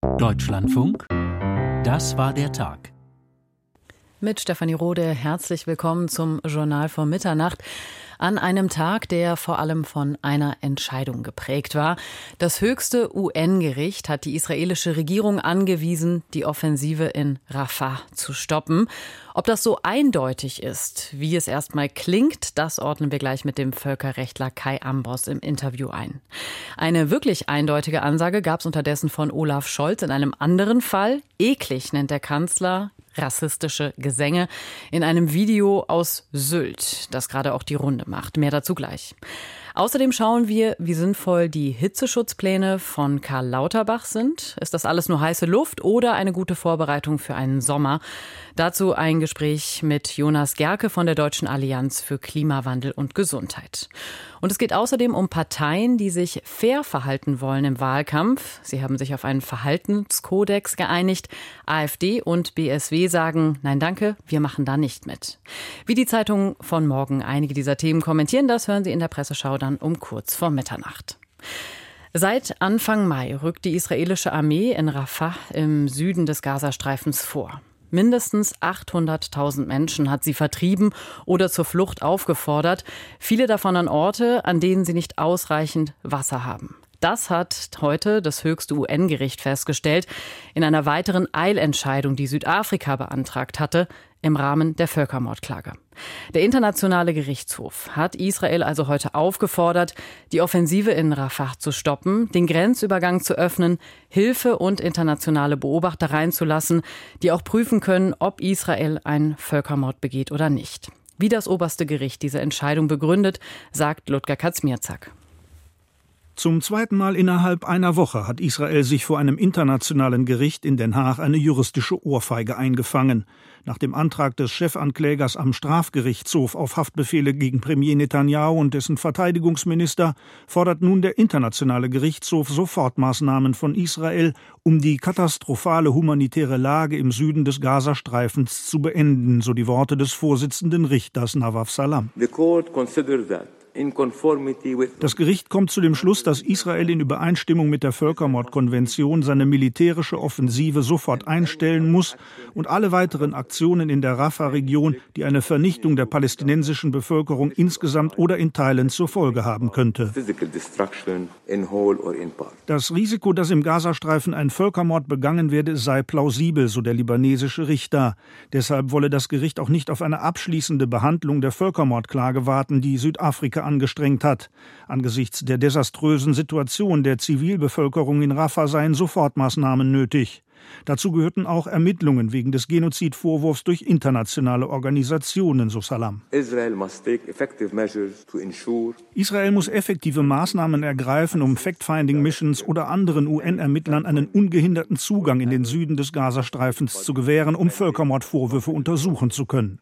Deutschlandfunk, das war der Tag. Mit Stefanie Rode herzlich willkommen zum Journal vor Mitternacht. An einem Tag, der vor allem von einer Entscheidung geprägt war. Das höchste UN-Gericht hat die israelische Regierung angewiesen, die Offensive in Rafah zu stoppen. Ob das so eindeutig ist, wie es erstmal klingt, das ordnen wir gleich mit dem Völkerrechtler Kai Ambros im Interview ein. Eine wirklich eindeutige Ansage gab es unterdessen von Olaf Scholz in einem anderen Fall. Eklig nennt der Kanzler rassistische Gesänge in einem Video aus Sylt, das gerade auch die Runde macht. Mehr dazu gleich. Außerdem schauen wir, wie sinnvoll die Hitzeschutzpläne von Karl Lauterbach sind. Ist das alles nur heiße Luft oder eine gute Vorbereitung für einen Sommer? Dazu ein Gespräch mit Jonas Gerke von der Deutschen Allianz für Klimawandel und Gesundheit. Und es geht außerdem um Parteien, die sich fair verhalten wollen im Wahlkampf. Sie haben sich auf einen Verhaltenskodex geeinigt. AfD und BSW sagen, nein danke, wir machen da nicht mit. Wie die Zeitungen von morgen einige dieser Themen kommentieren, das hören Sie in der Presseschau dann um kurz vor Mitternacht. Seit Anfang Mai rückt die israelische Armee in Rafah im Süden des Gazastreifens vor. Mindestens 800.000 Menschen hat sie vertrieben oder zur Flucht aufgefordert. Viele davon an Orte, an denen sie nicht ausreichend Wasser haben. Das hat heute das höchste UN-Gericht festgestellt, in einer weiteren Eilentscheidung, die Südafrika beantragt hatte, im Rahmen der Völkermordklage. Der Internationale Gerichtshof hat Israel also heute aufgefordert, die Offensive in Rafah zu stoppen, den Grenzübergang zu öffnen, Hilfe und internationale Beobachter reinzulassen, die auch prüfen können, ob Israel einen Völkermord begeht oder nicht. Wie das oberste Gericht diese Entscheidung begründet, sagt Ludger Kazmierczak. Zum zweiten Mal innerhalb einer Woche hat Israel sich vor einem internationalen Gericht in Den Haag eine juristische Ohrfeige eingefangen. Nach dem Antrag des Chefanklägers am Strafgerichtshof auf Haftbefehle gegen Premier Netanyahu und dessen Verteidigungsminister fordert nun der Internationale Gerichtshof Sofortmaßnahmen von Israel, um die katastrophale humanitäre Lage im Süden des Gazastreifens zu beenden, so die Worte des Vorsitzenden Richters Nawaf Salam. Das Gericht kommt zu dem Schluss, dass Israel in Übereinstimmung mit der Völkermordkonvention seine militärische Offensive sofort einstellen muss und alle weiteren Aktionen in der Rafah-Region, die eine Vernichtung der palästinensischen Bevölkerung insgesamt oder in Teilen zur Folge haben könnte. Das Risiko, dass im Gazastreifen ein Völkermord begangen werde, sei plausibel, so der libanesische Richter. Deshalb wolle das Gericht auch nicht auf eine abschließende Behandlung der Völkermordklage warten, die Südafrika angestrengt hat. Angesichts der desaströsen Situation der Zivilbevölkerung in Rafah seien Sofortmaßnahmen nötig. Dazu gehörten auch Ermittlungen wegen des Genozidvorwurfs durch internationale Organisationen, so Salam. Israel muss effektive Maßnahmen ergreifen, um Fact-Finding-Missions oder anderen UN-Ermittlern einen ungehinderten Zugang in den Süden des Gazastreifens zu gewähren, um Völkermordvorwürfe untersuchen zu können.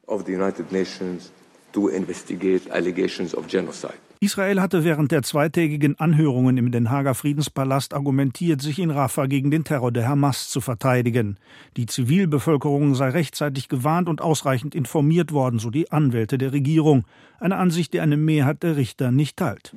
Israel hatte während der zweitägigen Anhörungen im Den Haager Friedenspalast argumentiert, sich in Rafah gegen den Terror der Hamas zu verteidigen. Die Zivilbevölkerung sei rechtzeitig gewarnt und ausreichend informiert worden, so die Anwälte der Regierung. Eine Ansicht, die eine Mehrheit der Richter nicht teilt.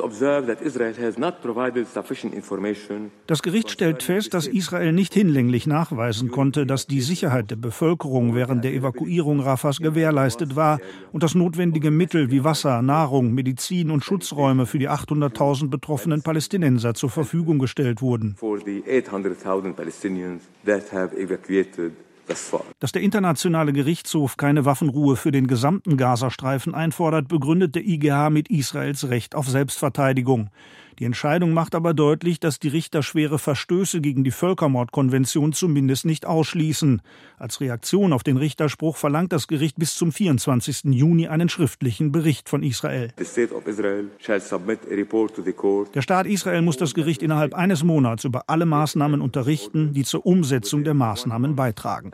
Das Gericht stellt fest, dass Israel nicht hinlänglich nachweisen konnte, dass die Sicherheit der Bevölkerung während der Evakuierung Rafahs gewährleistet war und dass notwendige Mittel wie Wasser, Nahrung, Medizin und Schutzräume für die 800.000 betroffenen Palästinenser zur Verfügung gestellt wurden. Dass der Internationale Gerichtshof keine Waffenruhe für den gesamten Gazastreifen einfordert, begründet der IGH mit Israels Recht auf Selbstverteidigung. Die Entscheidung macht aber deutlich, dass die Richter schwere Verstöße gegen die Völkermordkonvention zumindest nicht ausschließen. Als Reaktion auf den Richterspruch verlangt das Gericht bis zum 24. Juni einen schriftlichen Bericht von Israel. Der Staat Israel muss das Gericht innerhalb eines Monats über alle Maßnahmen unterrichten, die zur Umsetzung der Maßnahmen beitragen.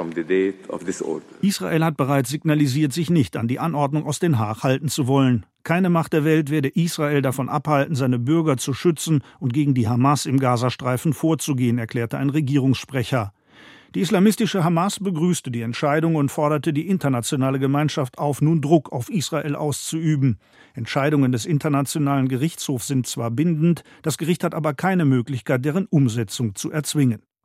Israel hat bereits signalisiert, sich nicht an die Anordnung aus Den Haag halten zu wollen. Keine Macht der Welt werde Israel davon abhalten, seine Bürger zu schützen und gegen die Hamas im Gazastreifen vorzugehen, erklärte ein Regierungssprecher. Die islamistische Hamas begrüßte die Entscheidung und forderte die internationale Gemeinschaft auf, nun Druck auf Israel auszuüben. Entscheidungen des Internationalen Gerichtshofs sind zwar bindend, das Gericht hat aber keine Möglichkeit, deren Umsetzung zu erzwingen.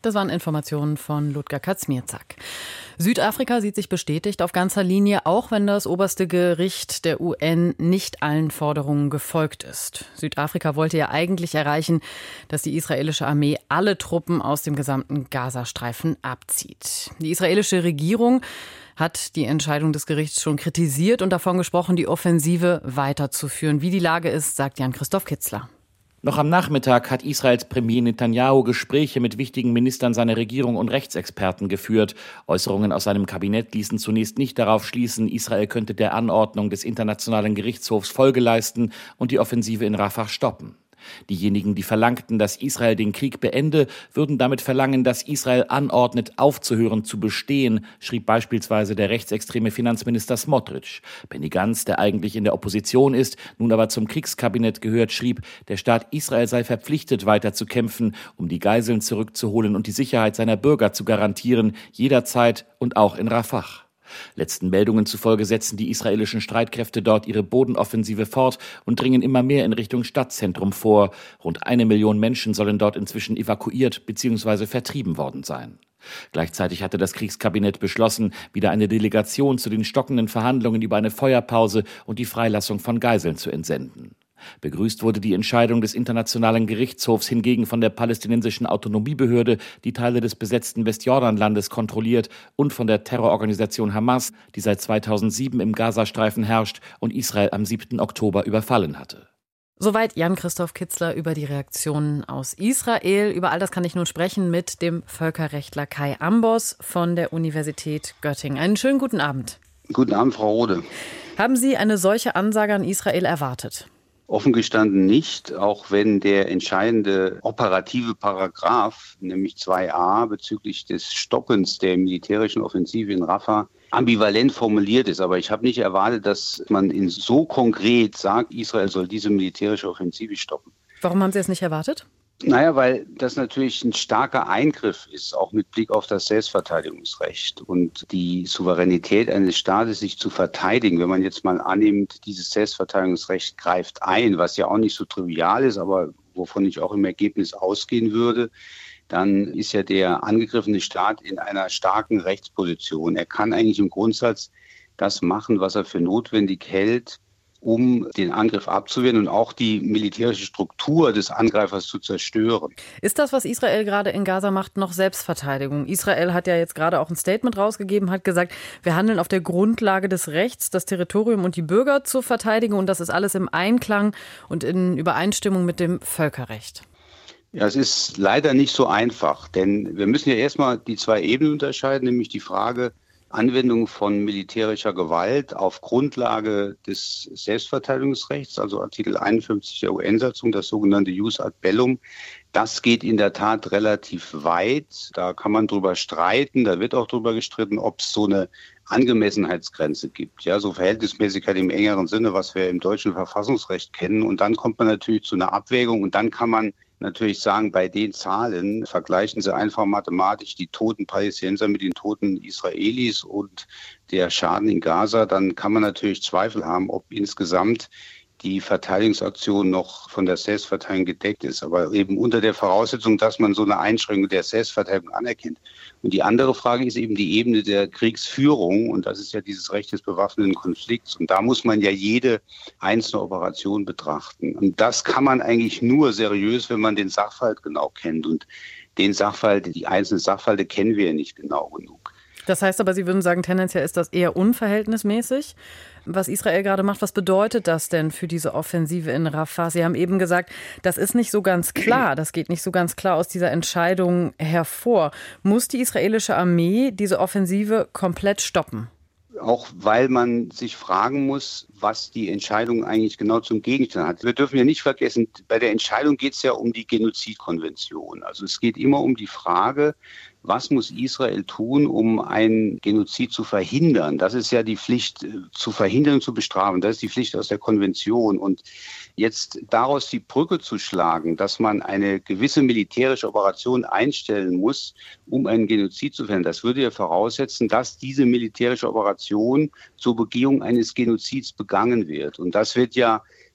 Das waren Informationen von Ludger Kaczmierczak. Südafrika sieht sich bestätigt auf ganzer Linie, auch wenn das oberste Gericht der UN nicht allen Forderungen gefolgt ist. Südafrika wollte ja eigentlich erreichen, dass die israelische Armee alle Truppen aus dem gesamten Gazastreifen abzieht. Die israelische Regierung hat die Entscheidung des Gerichts schon kritisiert und davon gesprochen, die Offensive weiterzuführen. Wie die Lage ist, sagt Jan-Christoph Kitzler. Noch am Nachmittag hat Israels Premier Netanyahu Gespräche mit wichtigen Ministern seiner Regierung und Rechtsexperten geführt. Äußerungen aus seinem Kabinett ließen zunächst nicht darauf schließen, Israel könnte der Anordnung des Internationalen Gerichtshofs Folge leisten und die Offensive in Rafah stoppen. Diejenigen, die verlangten, dass Israel den Krieg beende, würden damit verlangen, dass Israel anordnet, aufzuhören zu bestehen, schrieb beispielsweise der rechtsextreme Finanzminister Smotrich. Benny Gantz, der eigentlich in der Opposition ist, nun aber zum Kriegskabinett gehört, schrieb, der Staat Israel sei verpflichtet, weiter zu kämpfen, um die Geiseln zurückzuholen und die Sicherheit seiner Bürger zu garantieren, jederzeit und auch in Rafah. Letzten Meldungen zufolge setzen die israelischen Streitkräfte dort ihre Bodenoffensive fort und dringen immer mehr in Richtung Stadtzentrum vor. Rund 1 Million Menschen sollen dort inzwischen evakuiert bzw. vertrieben worden sein. Gleichzeitig hatte das Kriegskabinett beschlossen, wieder eine Delegation zu den stockenden Verhandlungen über eine Feuerpause und die Freilassung von Geiseln zu entsenden. Begrüßt wurde die Entscheidung des Internationalen Gerichtshofs hingegen von der palästinensischen Autonomiebehörde, die Teile des besetzten Westjordanlandes kontrolliert, und von der Terrororganisation Hamas, die seit 2007 im Gazastreifen herrscht und Israel am 7. Oktober überfallen hatte. Soweit Jan-Christoph Kitzler über die Reaktionen aus Israel. Über all das kann ich nun sprechen mit dem Völkerrechtler Kai Ambos von der Universität Göttingen. Einen schönen guten Abend. Guten Abend, Frau Rode. Haben Sie eine solche Ansage an Israel erwartet? Offen gestanden nicht, auch wenn der entscheidende operative Paragraph, nämlich 2a, bezüglich des Stoppens der militärischen Offensive in Rafah ambivalent formuliert ist. Aber ich habe nicht erwartet, dass man so konkret sagt, Israel soll diese militärische Offensive stoppen. Warum haben Sie es nicht erwartet? Naja, weil das natürlich ein starker Eingriff ist, auch mit Blick auf das Selbstverteidigungsrecht und die Souveränität eines Staates, sich zu verteidigen. Wenn man jetzt mal annimmt, dieses Selbstverteidigungsrecht greift ein, was ja auch nicht so trivial ist, aber wovon ich auch im Ergebnis ausgehen würde, dann ist ja der angegriffene Staat in einer starken Rechtsposition. Er kann eigentlich im Grundsatz das machen, was er für notwendig hält, um den Angriff abzuwehren und auch die militärische Struktur des Angreifers zu zerstören. Ist das, was Israel gerade in Gaza macht, noch Selbstverteidigung? Israel hat ja jetzt gerade auch ein Statement rausgegeben, hat gesagt, wir handeln auf der Grundlage des Rechts, das Territorium und die Bürger zu verteidigen, und das ist alles im Einklang und in Übereinstimmung mit dem Völkerrecht. Ja, es ist leider nicht so einfach, denn wir müssen ja erstmal die zwei Ebenen unterscheiden, nämlich die Frage Anwendung von militärischer Gewalt auf Grundlage des Selbstverteidigungsrechts, also Artikel 51 der UN-Satzung, das sogenannte Jus ad bellum. Das geht in der Tat relativ weit. Da kann man drüber streiten. Da wird auch drüber gestritten, ob es so eine Angemessenheitsgrenze gibt. Ja, so Verhältnismäßigkeit im engeren Sinne, was wir im deutschen Verfassungsrecht kennen. Und dann kommt man natürlich zu einer Abwägung und dann kann man natürlich sagen, bei den Zahlen vergleichen Sie einfach mathematisch die toten Palästinenser mit den toten Israelis und der Schaden in Gaza, dann kann man natürlich Zweifel haben, ob insgesamt die Verteidigungsaktion noch von der Selbstverteidigung gedeckt ist, aber eben unter der Voraussetzung, dass man so eine Einschränkung der Selbstverteidigung anerkennt. Und die andere Frage ist eben die Ebene der Kriegsführung, und das ist ja dieses Recht des bewaffneten Konflikts. Und da muss man ja jede einzelne Operation betrachten. Und das kann man eigentlich nur seriös, wenn man den Sachverhalt genau kennt. Und den Sachverhalt, die einzelnen Sachverhalte kennen wir ja nicht genau genug. Das heißt aber, Sie würden sagen, tendenziell ist das eher unverhältnismäßig, was Israel gerade macht. Was bedeutet das denn für diese Offensive in Rafah? Sie haben eben gesagt, das ist nicht so ganz klar. Das geht nicht so ganz klar aus dieser Entscheidung hervor. Muss die israelische Armee diese Offensive komplett stoppen? Auch weil man sich fragen muss, was die Entscheidung eigentlich genau zum Gegenstand hat. Wir dürfen ja nicht vergessen, bei der Entscheidung geht es ja um die Genozidkonvention. Also es geht immer um die Frage, was muss Israel tun, um einen Genozid zu verhindern? Das ist ja die Pflicht, zu verhindern und zu bestrafen. Das ist die Pflicht aus der Konvention. Und jetzt daraus die Brücke zu schlagen, dass man eine gewisse militärische Operation einstellen muss, um einen Genozid zu verhindern, das würde ja voraussetzen, dass diese militärische Operation zur Begehung eines Genozids begangen wird. Und das wird ja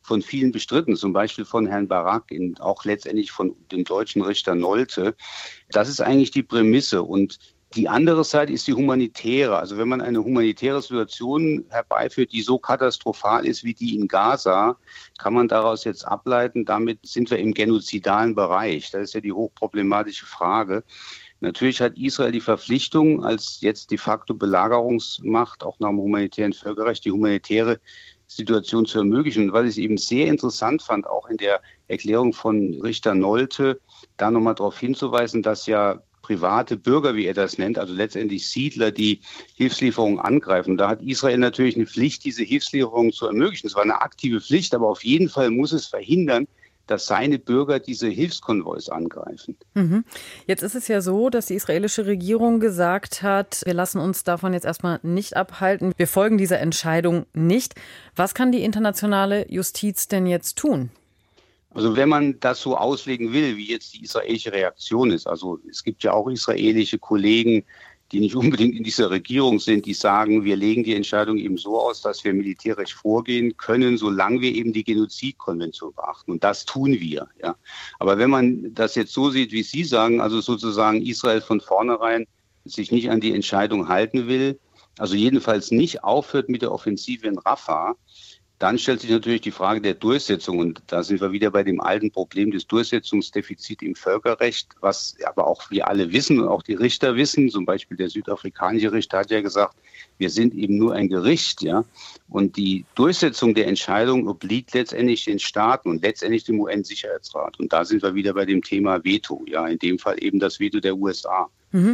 von vielen bestritten, zum Beispiel von Herrn Barak und auch letztendlich von dem deutschen Richter Nolte. Das ist eigentlich die Prämisse. Und die andere Seite ist die humanitäre. Also wenn man eine humanitäre Situation herbeiführt, die so katastrophal ist wie die in Gaza, kann man daraus jetzt ableiten, damit sind wir im genozidalen Bereich. Das ist ja die hochproblematische Frage. Natürlich hat Israel die Verpflichtung, als jetzt de facto Belagerungsmacht, auch nach dem humanitären Völkerrecht, die humanitäre Situation zu ermöglichen. Und was ich eben sehr interessant fand, auch in der Erklärung von Richter Nolte, da nochmal darauf hinzuweisen, dass ja private Bürger, wie er das nennt, also letztendlich Siedler, die Hilfslieferungen angreifen. Da hat Israel natürlich eine Pflicht, diese Hilfslieferungen zu ermöglichen. Es war eine aktive Pflicht, aber auf jeden Fall muss es verhindern, dass seine Bürger diese Hilfskonvois angreifen. Jetzt ist es ja so, dass die israelische Regierung gesagt hat, wir lassen uns davon jetzt erstmal nicht abhalten. Wir folgen dieser Entscheidung nicht. Was kann die internationale Justiz denn jetzt tun? Also wenn man das so auslegen will, wie jetzt die israelische Reaktion ist, also es gibt ja auch israelische Kollegen, die nicht unbedingt in dieser Regierung sind, die sagen, wir legen die Entscheidung eben so aus, dass wir militärisch vorgehen können, solange wir eben die Genozidkonvention beachten. Und das tun wir. Ja. Aber wenn man das jetzt so sieht, wie Sie sagen, also sozusagen Israel von vornherein sich nicht an die Entscheidung halten will, also jedenfalls nicht aufhört mit der Offensive in Rafah, dann stellt sich natürlich die Frage der Durchsetzung. Und da sind wir wieder bei dem alten Problem des Durchsetzungsdefizits im Völkerrecht, was aber auch wir alle wissen und auch die Richter wissen. Zum Beispiel der südafrikanische Richter hat ja gesagt, wir sind eben nur ein Gericht. Ja? Und die Durchsetzung der Entscheidung obliegt letztendlich den Staaten und letztendlich dem UN-Sicherheitsrat. Und da sind wir wieder bei dem Thema Veto. Ja, in dem Fall eben das Veto der USA.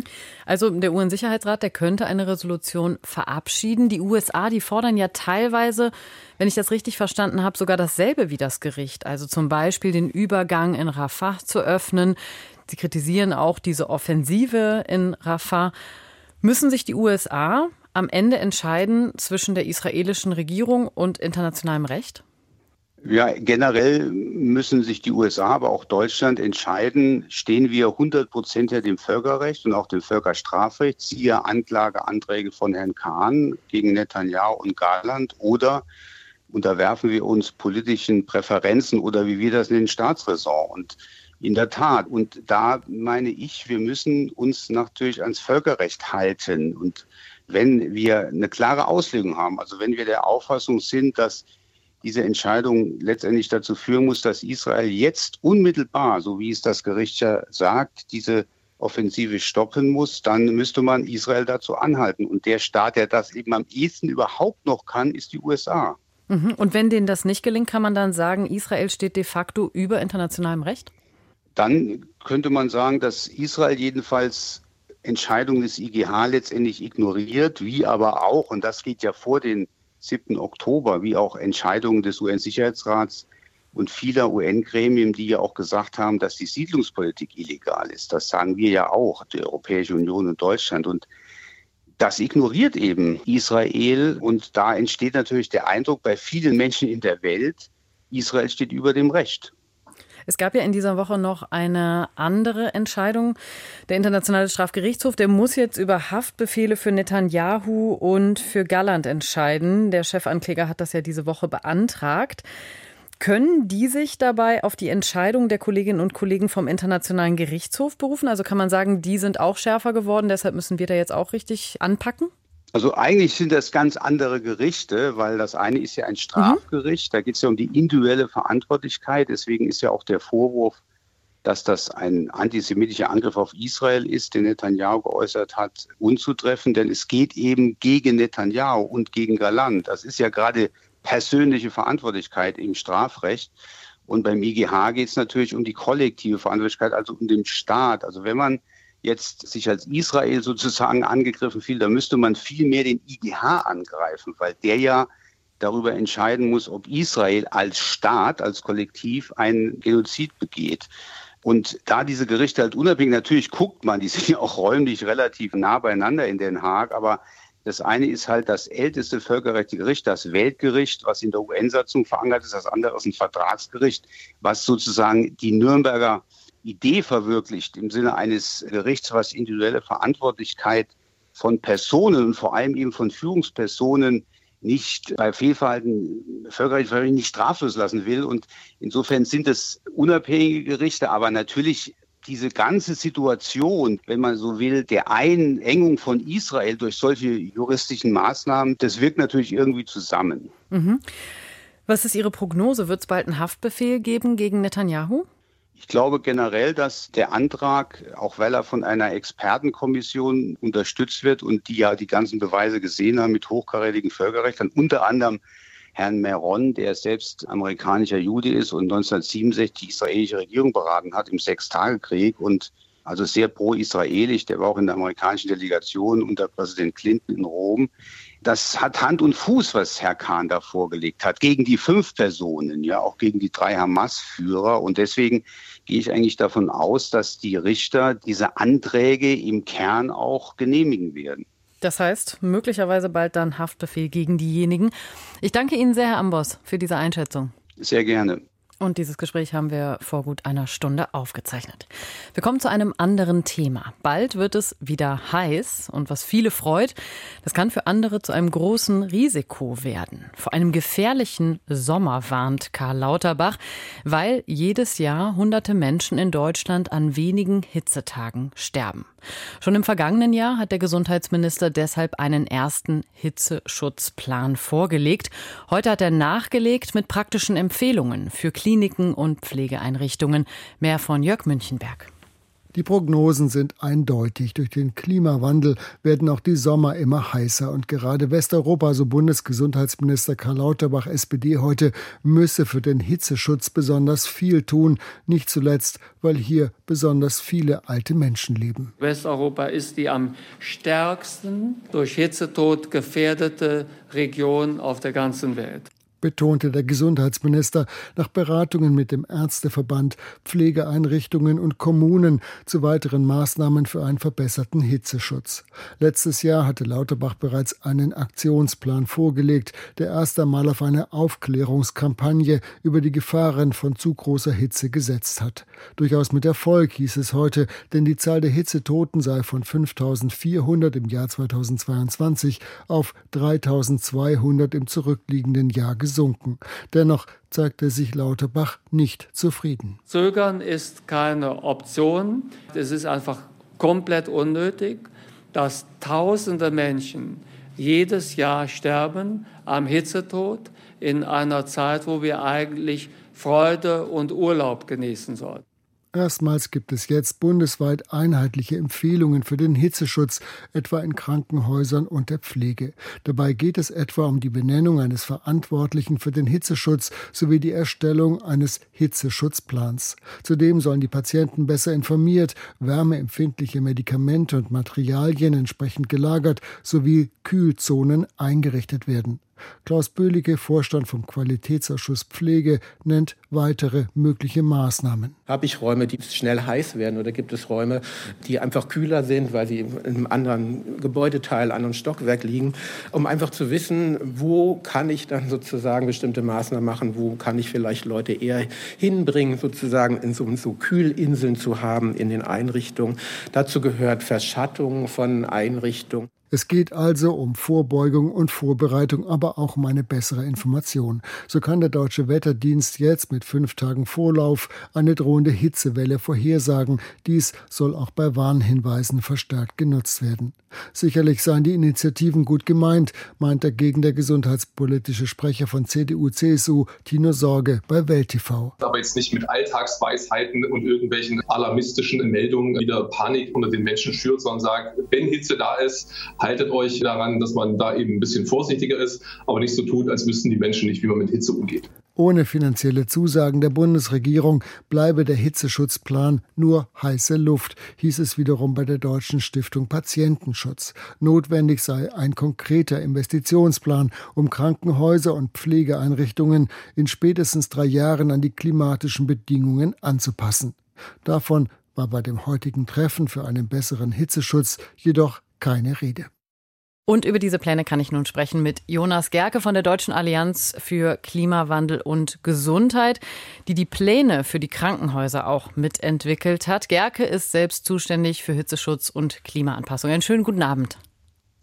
Also der UN-Sicherheitsrat, der könnte eine Resolution verabschieden. Die USA, die fordern ja teilweise, wenn ich das richtig verstanden habe, sogar dasselbe wie das Gericht. Also zum Beispiel den Übergang in Rafah zu öffnen. Sie kritisieren auch diese Offensive in Rafah. Müssen sich die USA am Ende entscheiden zwischen der israelischen Regierung und internationalem Recht? Ja, generell müssen sich die USA, aber auch Deutschland entscheiden, stehen wir 100% hinter dem Völkerrecht und auch dem Völkerstrafrecht, siehe Anklageanträge von Herrn Kahn gegen Netanyahu und Galland, oder unterwerfen wir uns politischen Präferenzen oder wie wir das nennen, Staatsräson. Und in der Tat, und da meine ich, wir müssen uns natürlich ans Völkerrecht halten. Und wenn wir eine klare Auslegung haben, also wenn wir der Auffassung sind, dass diese Entscheidung letztendlich dazu führen muss, dass Israel jetzt unmittelbar, so wie es das Gericht ja sagt, diese Offensive stoppen muss, dann müsste man Israel dazu anhalten. Und der Staat, der das eben am ehesten überhaupt noch kann, ist die USA. Und wenn denen das nicht gelingt, kann man dann sagen, Israel steht de facto über internationalem Recht? Dann könnte man sagen, dass Israel jedenfalls Entscheidungen des IGH letztendlich ignoriert, wie aber auch, und das geht ja vor den 7. Oktober, wie auch Entscheidungen des UN-Sicherheitsrats und vieler UN-Gremien, die ja auch gesagt haben, dass die Siedlungspolitik illegal ist. Das sagen wir ja auch, die Europäische Union und Deutschland. Und das ignoriert eben Israel. Und da entsteht natürlich der Eindruck bei vielen Menschen in der Welt, Israel steht über dem Recht. Es gab ja in dieser Woche noch eine andere Entscheidung. Der Internationale Strafgerichtshof, der muss jetzt über Haftbefehle für Netanyahu und für Galland entscheiden. Der Chefankläger hat das ja diese Woche beantragt. Können die sich dabei auf die Entscheidung der Kolleginnen und Kollegen vom Internationalen Gerichtshof berufen? Also kann man sagen, die sind auch schärfer geworden, deshalb müssen wir da jetzt auch richtig anpacken? Also eigentlich sind das ganz andere Gerichte, weil das eine ist ja ein Strafgericht, da geht es ja um die individuelle Verantwortlichkeit. Deswegen ist ja auch der Vorwurf, dass das ein antisemitischer Angriff auf Israel ist, den Netanyahu geäußert hat, unzutreffend. Denn es geht eben gegen Netanyahu und gegen Galland. Das ist ja gerade persönliche Verantwortlichkeit im Strafrecht. Und beim IGH geht es natürlich um die kollektive Verantwortlichkeit, also um den Staat. Also wenn man jetzt sich als Israel sozusagen angegriffen fühlt, dann müsste man viel mehr den IGH angreifen, weil der ja darüber entscheiden muss, ob Israel als Staat, als Kollektiv einen Genozid begeht. Und da diese Gerichte halt unabhängig, natürlich guckt man, die sind ja auch räumlich relativ nah beieinander in Den Haag, aber das eine ist halt das älteste völkerrechtliche Gericht, das Weltgericht, was in der UN-Satzung verankert ist. Das andere ist ein Vertragsgericht, was sozusagen die Nürnberger Idee verwirklicht im Sinne eines Gerichts, was individuelle Verantwortlichkeit von Personen und vor allem eben von Führungspersonen nicht bei Fehlverhalten völkerrechtlich nicht straflos lassen will. Und insofern sind es unabhängige Gerichte, aber natürlich diese ganze Situation, wenn man so will, der Einengung von Israel durch solche juristischen Maßnahmen, das wirkt natürlich irgendwie zusammen. Mhm. Was ist Ihre Prognose? Wird es bald einen Haftbefehl geben gegen Netanyahu? Ich glaube generell, dass der Antrag, auch weil er von einer Expertenkommission unterstützt wird und die ja die ganzen Beweise gesehen haben mit hochkarätigem Völkerrecht, dann unter anderem Herrn Meron, der selbst amerikanischer Jude ist und 1967 die israelische Regierung beraten hat im Sechstagekrieg und also sehr pro-israelisch, der war auch in der amerikanischen Delegation unter Präsident Clinton in Rom. Das hat Hand und Fuß, was Herr Kahn da vorgelegt hat, gegen die 5 Personen, ja auch gegen die 3 Hamas-Führer. Und deswegen gehe ich eigentlich davon aus, dass die Richter diese Anträge im Kern auch genehmigen werden. Das heißt, möglicherweise bald dann Haftbefehl gegen diejenigen. Ich danke Ihnen sehr, Herr Ambos, für diese Einschätzung. Sehr gerne. Und dieses Gespräch haben wir vor gut einer Stunde aufgezeichnet. Wir kommen zu einem anderen Thema. Bald wird es wieder heiß und was viele freut, das kann für andere zu einem großen Risiko werden. Vor einem gefährlichen Sommer warnt Karl Lauterbach, weil jedes Jahr hunderte Menschen in Deutschland an wenigen Hitzetagen sterben. Schon im vergangenen Jahr hat der Gesundheitsminister deshalb einen ersten Hitzeschutzplan vorgelegt. Heute hat er nachgelegt mit praktischen Empfehlungen für Kliniken und Pflegeeinrichtungen. Mehr von Jörg Münchenberg. Die Prognosen sind eindeutig. Durch den Klimawandel werden auch die Sommer immer heißer. Und gerade Westeuropa, so Bundesgesundheitsminister Karl Lauterbach, SPD heute, müsse für den Hitzeschutz besonders viel tun. Nicht zuletzt, weil hier besonders viele alte Menschen leben. Westeuropa ist die am stärksten durch Hitzetod gefährdete Region auf der ganzen Welt, betonte der Gesundheitsminister nach Beratungen mit dem Ärzteverband, Pflegeeinrichtungen und Kommunen zu weiteren Maßnahmen für einen verbesserten Hitzeschutz. Letztes Jahr hatte Lauterbach bereits einen Aktionsplan vorgelegt, der erst einmal auf eine Aufklärungskampagne über die Gefahren von zu großer Hitze gesetzt hat. Durchaus mit Erfolg, hieß es heute, denn die Zahl der Hitzetoten sei von 5.400 im Jahr 2022 auf 3.200 im zurückliegenden Jahr gesunken. Dennoch zeigte sich Lauterbach nicht zufrieden. Zögern ist keine Option. Es ist einfach komplett unnötig, dass Tausende Menschen jedes Jahr sterben am Hitzetod in einer Zeit, wo wir eigentlich Freude und Urlaub genießen sollten. Erstmals gibt es jetzt bundesweit einheitliche Empfehlungen für den Hitzeschutz, etwa in Krankenhäusern und der Pflege. Dabei geht es etwa um die Benennung eines Verantwortlichen für den Hitzeschutz sowie die Erstellung eines Hitzeschutzplans. Zudem sollen die Patienten besser informiert, wärmeempfindliche Medikamente und Materialien entsprechend gelagert sowie Kühlzonen eingerichtet werden. Klaus Böhlige, Vorstand vom Qualitätsausschuss Pflege, nennt weitere mögliche Maßnahmen. Habe ich Räume, die schnell heiß werden, oder gibt es Räume, die einfach kühler sind, weil sie in einem anderen Gebäudeteil, anderen Stockwerk liegen, um einfach zu wissen, wo kann ich dann sozusagen bestimmte Maßnahmen machen, wo kann ich vielleicht Leute eher hinbringen, sozusagen in so Kühlinseln zu haben in den Einrichtungen. Dazu gehört Verschattung von Einrichtungen. Es geht also um Vorbeugung und Vorbereitung, aber auch um eine bessere Information. So kann der Deutsche Wetterdienst jetzt mit 5 Tagen Vorlauf eine drohende Hitzewelle vorhersagen. Dies soll auch bei Warnhinweisen verstärkt genutzt werden. Sicherlich seien die Initiativen gut gemeint, meint dagegen der gesundheitspolitische Sprecher von CDU-CSU, Tino Sorge, bei Welt TV. Aber jetzt nicht mit Alltagsweisheiten und irgendwelchen alarmistischen Meldungen wieder Panik unter den Menschen schürt, sondern sagt, wenn Hitze da ist, haltet euch daran, dass man da eben ein bisschen vorsichtiger ist, aber nicht so tut, als wüssten die Menschen nicht, wie man mit Hitze umgeht. Ohne finanzielle Zusagen der Bundesregierung bleibe der Hitzeschutzplan nur heiße Luft, hieß es wiederum bei der Deutschen Stiftung Patientenschutz. Notwendig sei ein konkreter Investitionsplan, um Krankenhäuser und Pflegeeinrichtungen in spätestens 3 Jahren an die klimatischen Bedingungen anzupassen. Davon war bei dem heutigen Treffen für einen besseren Hitzeschutz jedoch keine Rede. Und über diese Pläne kann ich nun sprechen mit Jonas Gerke von der Deutschen Allianz für Klimawandel und Gesundheit, die die Pläne für die Krankenhäuser auch mitentwickelt hat. Gerke ist selbst zuständig für Hitzeschutz und Klimaanpassung. Einen schönen guten Abend.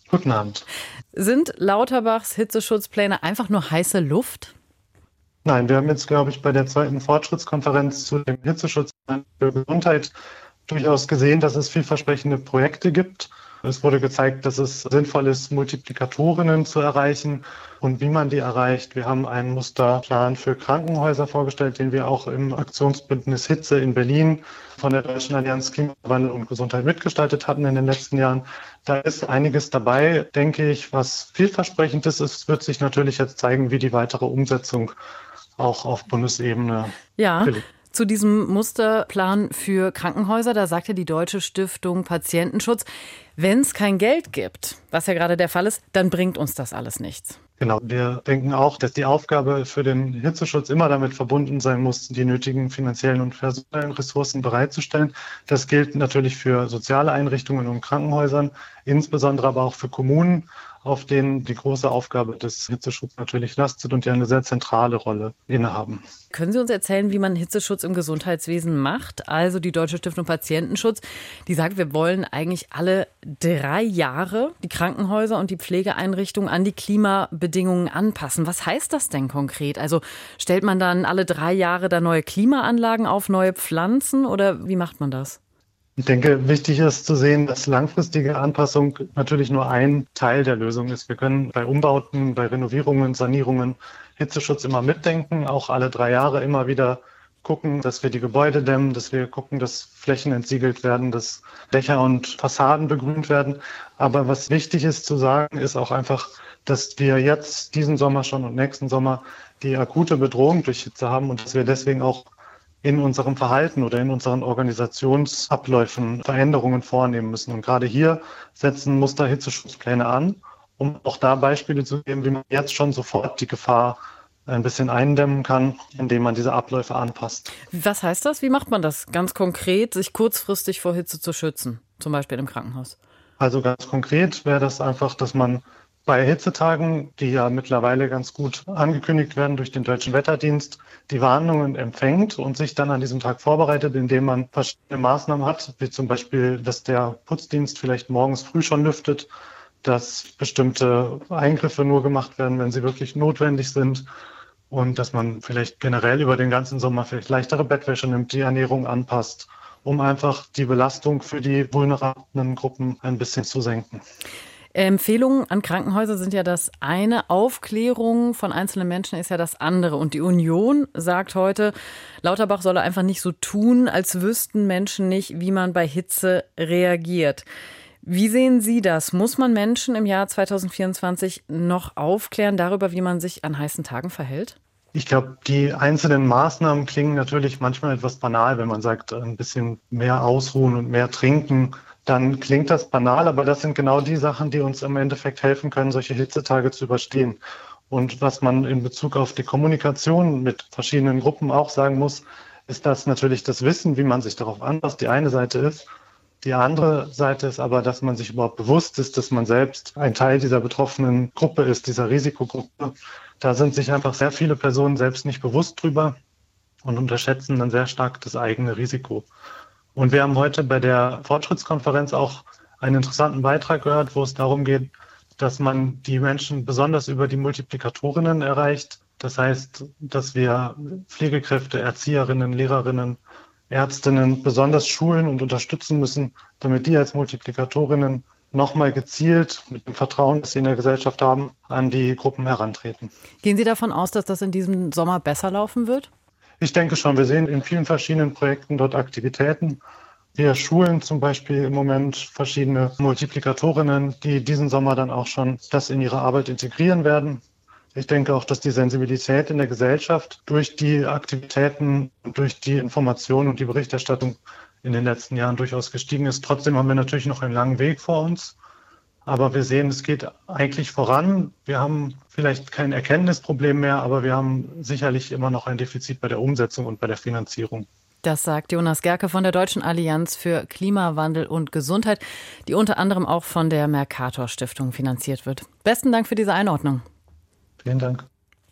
Guten Abend. Sind Lauterbachs Hitzeschutzpläne einfach nur heiße Luft? Nein, wir haben jetzt, glaube ich, bei der 2. Fortschrittskonferenz zu dem Hitzeschutz für Gesundheit durchaus gesehen, dass es vielversprechende Projekte gibt. Es wurde gezeigt, dass es sinnvoll ist, Multiplikatorinnen zu erreichen und wie man die erreicht. Wir haben einen Musterplan für Krankenhäuser vorgestellt, den wir auch im Aktionsbündnis Hitze in Berlin von der Deutschen Allianz Klimawandel und Gesundheit mitgestaltet hatten in den letzten Jahren. Da ist einiges dabei, denke ich, was vielversprechend ist. Es wird sich natürlich jetzt zeigen, wie die weitere Umsetzung auch auf Bundesebene gelingt. Zu diesem Musterplan für Krankenhäuser, da sagt ja die Deutsche Stiftung Patientenschutz, wenn es kein Geld gibt, was ja gerade der Fall ist, dann bringt uns das alles nichts. Genau, wir denken auch, dass die Aufgabe für den Hitzeschutz immer damit verbunden sein muss, die nötigen finanziellen und personellen Ressourcen bereitzustellen. Das gilt natürlich für soziale Einrichtungen und Krankenhäusern, insbesondere aber auch für Kommunen, auf denen die große Aufgabe des Hitzeschutzes natürlich lastet und die eine sehr zentrale Rolle innehaben. Können Sie uns erzählen, wie man Hitzeschutz im Gesundheitswesen macht? Also die Deutsche Stiftung Patientenschutz, die sagt, wir wollen eigentlich alle 3 Jahre die Krankenhäuser und die Pflegeeinrichtungen an die Klimabedingungen anpassen. Was heißt das denn konkret? Also stellt man dann alle 3 Jahre da neue Klimaanlagen auf, neue Pflanzen oder wie macht man das? Ich denke, wichtig ist zu sehen, dass langfristige Anpassung natürlich nur ein Teil der Lösung ist. Wir können bei Umbauten, bei Renovierungen, Sanierungen Hitzeschutz immer mitdenken, auch alle 3 Jahre immer wieder gucken, dass wir die Gebäude dämmen, dass wir gucken, dass Flächen entsiegelt werden, dass Dächer und Fassaden begrünt werden. Aber was wichtig ist zu sagen, ist auch einfach, dass wir jetzt diesen Sommer schon und nächsten Sommer die akute Bedrohung durch Hitze haben und dass wir deswegen auch in unserem Verhalten oder in unseren Organisationsabläufen Veränderungen vornehmen müssen. Und gerade hier setzen Muster-Hitzeschutzpläne an, um auch da Beispiele zu geben, wie man jetzt schon sofort die Gefahr ein bisschen eindämmen kann, indem man diese Abläufe anpasst. Was heißt das? Wie macht man das ganz konkret, sich kurzfristig vor Hitze zu schützen, zum Beispiel im Krankenhaus? Also ganz konkret wäre das einfach, dass man bei Hitzetagen, die ja mittlerweile ganz gut angekündigt werden durch den Deutschen Wetterdienst, die Warnungen empfängt und sich dann an diesem Tag vorbereitet, indem man verschiedene Maßnahmen hat, wie zum Beispiel, dass der Putzdienst vielleicht morgens früh schon lüftet, dass bestimmte Eingriffe nur gemacht werden, wenn sie wirklich notwendig sind und dass man vielleicht generell über den ganzen Sommer vielleicht leichtere Bettwäsche nimmt, die Ernährung anpasst, um einfach die Belastung für die vulnerablen Gruppen ein bisschen zu senken. Empfehlungen an Krankenhäuser sind ja das eine, Aufklärung von einzelnen Menschen ist ja das andere. Und die Union sagt heute, Lauterbach solle einfach nicht so tun, als wüssten Menschen nicht, wie man bei Hitze reagiert. Wie sehen Sie das? Muss man Menschen im Jahr 2024 noch aufklären darüber, wie man sich an heißen Tagen verhält? Ich glaube, die einzelnen Maßnahmen klingen natürlich manchmal etwas banal, wenn man sagt, ein bisschen mehr ausruhen und mehr trinken. Dann klingt das banal, aber das sind genau die Sachen, die uns im Endeffekt helfen können, solche Hitzetage zu überstehen. Und was man in Bezug auf die Kommunikation mit verschiedenen Gruppen auch sagen muss, ist, dass natürlich das Wissen, wie man sich darauf anpasst, die eine Seite ist. Die andere Seite ist aber, dass man sich überhaupt bewusst ist, dass man selbst ein Teil dieser betroffenen Gruppe ist, dieser Risikogruppe. Da sind sich einfach sehr viele Personen selbst nicht bewusst drüber und unterschätzen dann sehr stark das eigene Risiko. Und wir haben heute bei der Fortschrittskonferenz auch einen interessanten Beitrag gehört, wo es darum geht, dass man die Menschen besonders über die Multiplikatorinnen erreicht. Das heißt, dass wir Pflegekräfte, Erzieherinnen, Lehrerinnen, Ärztinnen besonders schulen und unterstützen müssen, damit die als Multiplikatorinnen nochmal gezielt mit dem Vertrauen, das sie in der Gesellschaft haben, an die Gruppen herantreten. Gehen Sie davon aus, dass das in diesem Sommer besser laufen wird? Ich denke schon. Wir sehen in vielen verschiedenen Projekten dort Aktivitäten. Wir schulen zum Beispiel im Moment verschiedene Multiplikatorinnen, die diesen Sommer dann auch schon das in ihre Arbeit integrieren werden. Ich denke auch, dass die Sensibilität in der Gesellschaft durch die Aktivitäten, durch die Information und die Berichterstattung in den letzten Jahren durchaus gestiegen ist. Trotzdem haben wir natürlich noch einen langen Weg vor uns. Aber wir sehen, es geht eigentlich voran. Wir haben vielleicht kein Erkenntnisproblem mehr, aber wir haben sicherlich immer noch ein Defizit bei der Umsetzung und bei der Finanzierung. Das sagt Jonas Gerke von der Deutschen Allianz für Klimawandel und Gesundheit, die unter anderem auch von der Mercator Stiftung finanziert wird. Besten Dank für diese Einordnung. Vielen Dank.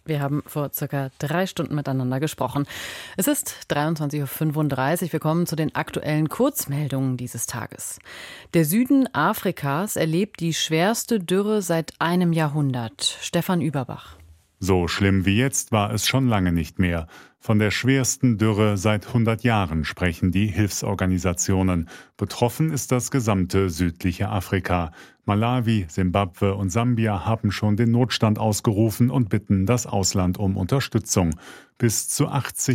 Wir haben vor circa 3 Stunden miteinander gesprochen. Es ist 23.35 Uhr. Wir kommen zu den aktuellen Kurzmeldungen dieses Tages. Der Süden Afrikas erlebt die schwerste Dürre seit einem Jahrhundert. Stefan Überbach. So schlimm wie jetzt war es schon lange nicht mehr. Von der schwersten Dürre seit 100 Jahren sprechen die Hilfsorganisationen. Betroffen ist das gesamte südliche Afrika. Malawi, Simbabwe und Sambia haben schon den Notstand ausgerufen und bitten das Ausland um Unterstützung. Bis zu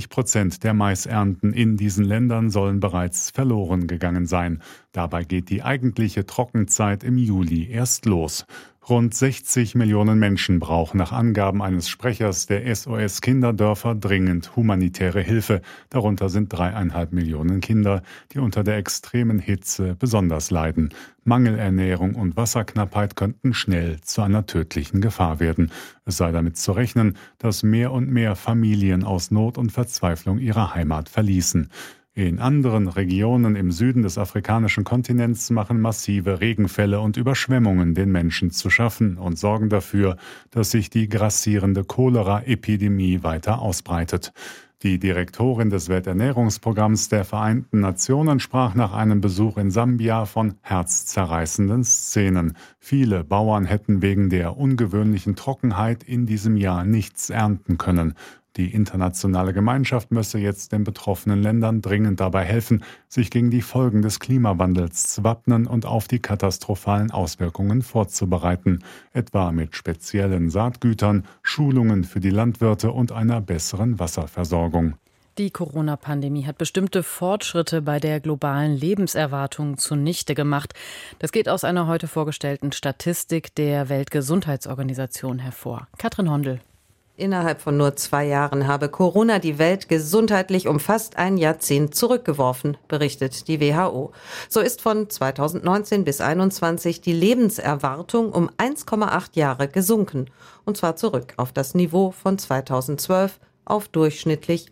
80% der Maisernten in diesen Ländern sollen bereits verloren gegangen sein. Dabei geht die eigentliche Trockenzeit im Juli erst los. Rund 60 Millionen Menschen brauchen nach Angaben eines Sprechers der SOS Kinderdörfer dringend humanitäre Hilfe. Darunter sind 3,5 Millionen Kinder, die unter der extremen Hitze besonders leiden. Mangelernährung und Wasserknappheit könnten schnell zu einer tödlichen Gefahr werden. Es sei damit zu rechnen, dass mehr und mehr Familien aus Not und Verzweiflung ihre Heimat verließen. In anderen Regionen im Süden des afrikanischen Kontinents machen massive Regenfälle und Überschwemmungen den Menschen zu schaffen und sorgen dafür, dass sich die grassierende Cholera-Epidemie weiter ausbreitet. Die Direktorin des Welternährungsprogramms der Vereinten Nationen sprach nach einem Besuch in Sambia von herzzerreißenden Szenen. Viele Bauern hätten wegen der ungewöhnlichen Trockenheit in diesem Jahr nichts ernten können. Die internationale Gemeinschaft müsse jetzt den betroffenen Ländern dringend dabei helfen, sich gegen die Folgen des Klimawandels zu wappnen und auf die katastrophalen Auswirkungen vorzubereiten, etwa mit speziellen Saatgütern, Schulungen für die Landwirte und einer besseren Wasserversorgung. Die Corona-Pandemie hat bestimmte Fortschritte bei der globalen Lebenserwartung zunichte gemacht. Das geht aus einer heute vorgestellten Statistik der Weltgesundheitsorganisation hervor. Katrin Hondel. Innerhalb von nur 2 Jahren habe Corona die Welt gesundheitlich um fast ein Jahrzehnt zurückgeworfen, berichtet die WHO. So ist von 2019 bis 2021 die Lebenserwartung um 1,8 Jahre gesunken. Und zwar zurück auf das Niveau von 2012 auf durchschnittlich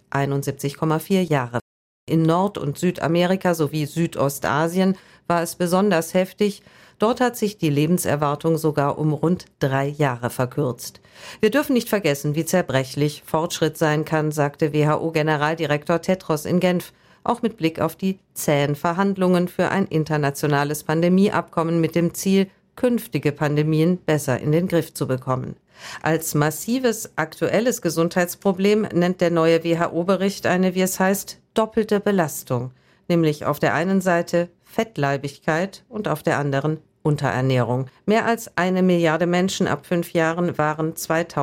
71,4 Jahre. In Nord- und Südamerika sowie Südostasien war es besonders heftig. Dort hat sich die Lebenserwartung sogar um rund 3 Jahre verkürzt. Wir dürfen nicht vergessen, wie zerbrechlich Fortschritt sein kann, sagte WHO-Generaldirektor Tedros in Genf, auch mit Blick auf die zähen Verhandlungen für ein internationales Pandemieabkommen mit dem Ziel, künftige Pandemien besser in den Griff zu bekommen. Als massives aktuelles Gesundheitsproblem nennt der neue WHO-Bericht eine, wie es heißt, doppelte Belastung, nämlich auf der einen Seite Fettleibigkeit und auf der anderen Unterernährung. Mehr als 1 Milliarde Menschen ab 5 Jahren waren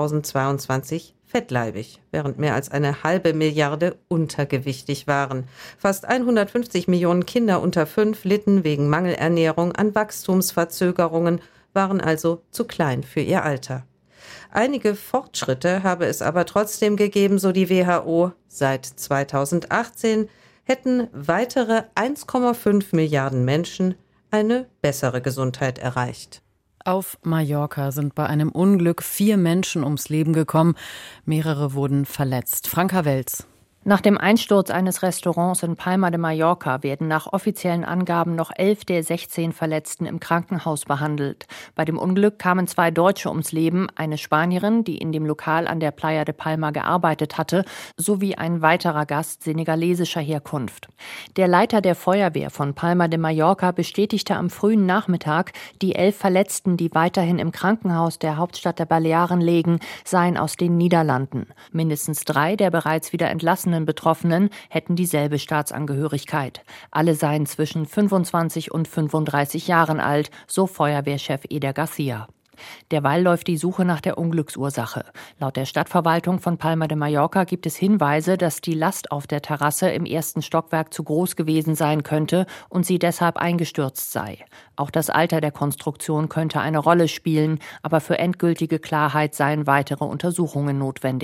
2022 fettleibig, während mehr als 1,5 Milliarde untergewichtig waren. Fast 150 Millionen Kinder unter 5 litten wegen Mangelernährung an Wachstumsverzögerungen, waren also zu klein für ihr Alter. Einige Fortschritte habe es aber trotzdem gegeben, so die WHO. Seit 2018 hätten weitere 1,5 Milliarden Menschen eine bessere Gesundheit erreicht. Auf Mallorca sind bei einem Unglück 4 Menschen ums Leben gekommen. Mehrere wurden verletzt. Franka Welz. Nach dem Einsturz eines Restaurants in Palma de Mallorca werden nach offiziellen Angaben noch 11 der 16 Verletzten im Krankenhaus behandelt. Bei dem Unglück kamen 2 Deutsche ums Leben, eine Spanierin, die in dem Lokal an der Playa de Palma gearbeitet hatte, sowie ein weiterer Gast senegalesischer Herkunft. Der Leiter der Feuerwehr von Palma de Mallorca bestätigte am frühen Nachmittag, die 11 Verletzten, die weiterhin im Krankenhaus der Hauptstadt der Balearen lägen, seien aus den Niederlanden. Mindestens 3 der bereits wieder entlassenen Betroffenen hätten dieselbe Staatsangehörigkeit. Alle seien zwischen 25 und 35 Jahren alt, so Feuerwehrchef Eder Garcia. Derweil läuft die Suche nach der Unglücksursache. Laut der Stadtverwaltung von Palma de Mallorca gibt es Hinweise, dass die Last auf der Terrasse im 1. Stockwerk zu groß gewesen sein könnte und sie deshalb eingestürzt sei. Auch das Alter der Konstruktion könnte eine Rolle spielen, aber für endgültige Klarheit seien weitere Untersuchungen notwendig.